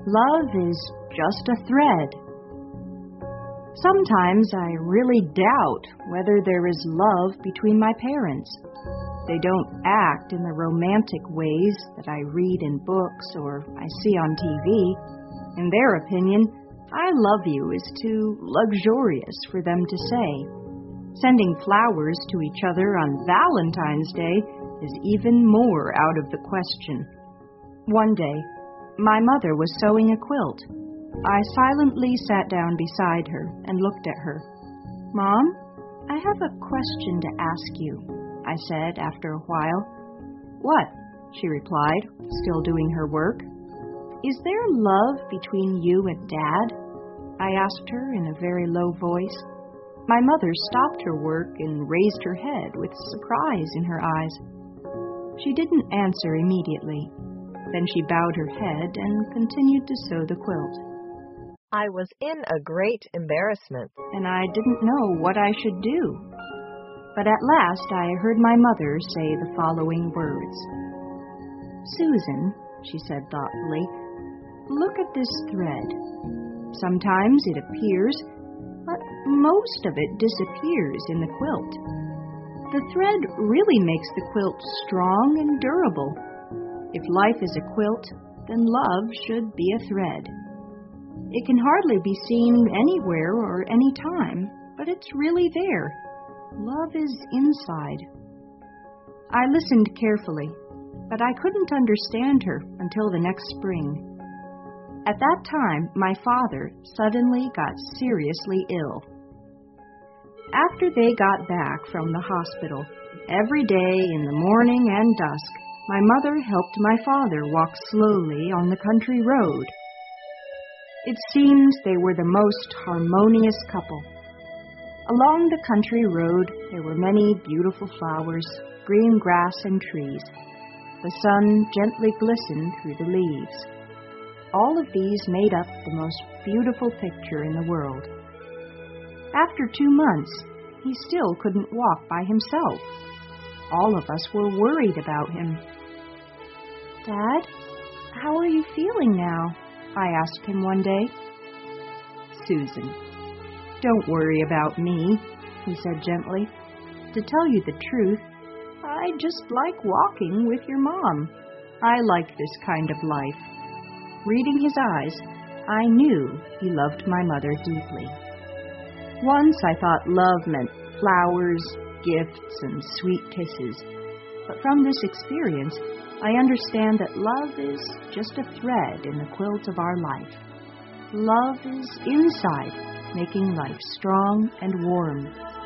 Love is just a thread. Sometimes I really doubt whether there is love between my parents. They don't act in the romantic ways that I read in books or I see on TV. In their opinion, I love you is too luxurious for them to say. Sending flowers to each other on Valentine's Day is even more out of the question. One day, my mother was sewing a quilt. I silently sat down beside her and looked at her. "Mom, I have a question to ask you," I said after a while. "What?" she replied, still doing her work. "Is there love between you and Dad?" I asked her in a very low voice. My mother stopped her work and raised her head with surprise in her eyes. She didn't answer immediately. Then she bowed her head and continued to sew the quilt. I was in a great embarrassment, and I didn't know what I should do. But at last I heard my mother say the following words. "Susan," she said thoughtfully, "look at this thread. Sometimes it appears, but most of it disappears in the quilt. The thread really makes the quilt strong and durable. If life is a quilt, then love should be a thread. It can hardly be seen anywhere or any time, but it's really there. Love is inside." I listened carefully, but I couldn't understand her until the next spring. At that time, my father suddenly got seriously ill. After they got back from the hospital, every day in the morning and dusk, my mother helped my father walk slowly on the country road. It seemed they were the most harmonious couple. Along the country road, there were many beautiful flowers, green grass and trees. The sun gently glistened through the leaves. All of these made up the most beautiful picture in the world. After 2 months, he still couldn't walk by himself. All of us were worried about him. "Dad, how are you feeling now?" I asked him one day. "Susan, don't worry about me," he said gently. "To tell you the truth, I just like walking with your mom. I like this kind of life." Reading his eyes, I knew he loved my mother deeply. Once I thought love meant flowers, gifts, and sweet kisses. But from this experience, I understand that love is just a thread in the quilt of our life. Love is inside, making life strong and warm.